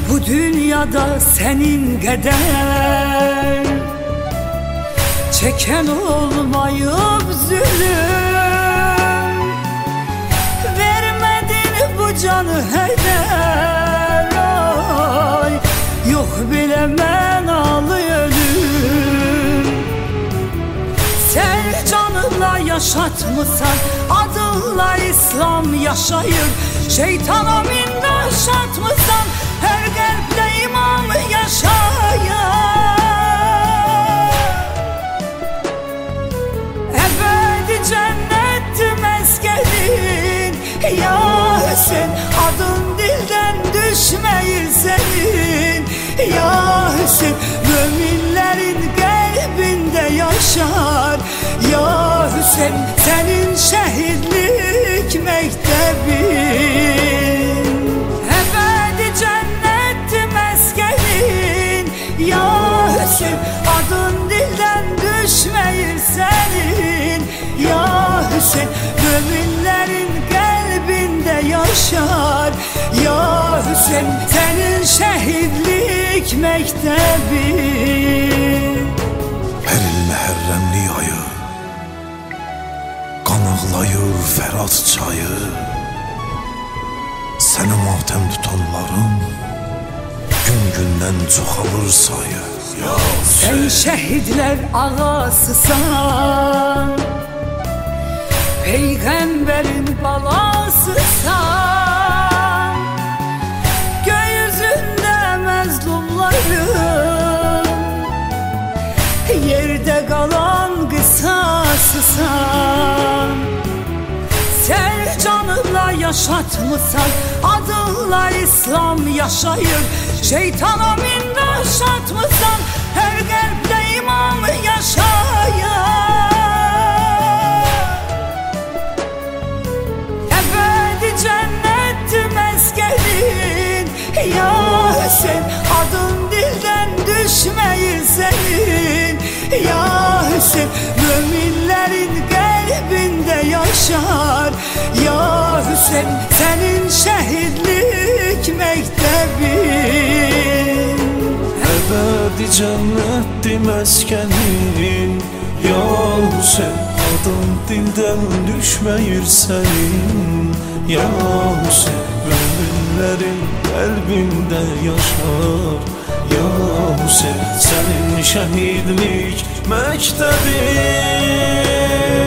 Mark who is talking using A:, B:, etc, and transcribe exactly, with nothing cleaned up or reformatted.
A: bu dünyada senin kadar çeken olmayıp zulüm vermedin bu canı heder. Ay, yok bilemen ağlay ölüm. Sen canınla yaşatmışsan, adınla İslam yaşayır. Şeytana minnaş atmışsan, her kalpte imam yaşayır. Ebedi cennet meskenin, ya Hüseyin, adın dilden düşmeyir senin. Ya Hüseyin, müminlerin kalbinde yaşar. Ya Hüseyin, senin şehitlik mektebin. Ebedi cennet meskenin, ya Hüseyin, adın dilden düşmeyir senin. Ya Hüseyin, müminlerin kalbinde yaşar. Ya Hüseyin, senin şehitlik mektebin.
B: Her il Məhərrəmli ayı qan ağlayır Fərat çayı. Səni matəm tutanların gün-gündən çoxalır sayı. Ya
A: sen şehitler ağasısan, peygamberin balasısan. Gökyüzünde mezlumların, yerde kalan kısasısan. Sen canınla yaşatmışsan, adınla İslam yaşayır. Şeytana minnaş atmışsan, her kalpte imam yaşayır. Ebedi cennet meskenin, ya Hüseyin, adın dilden düşmeyir senin. Ya Hüseyin, müminlerin kalbinde yaşar. Ya Hüseyin, senin şehitlik mektebin.
B: Ebedi cennetdi meskenin, ya Hüseyin, adın dilden düşmeyir senin. Ya Hüseyin, müminlerin kalbinde yaşar. Ya Hüseyin, senin şehitlik mektebin.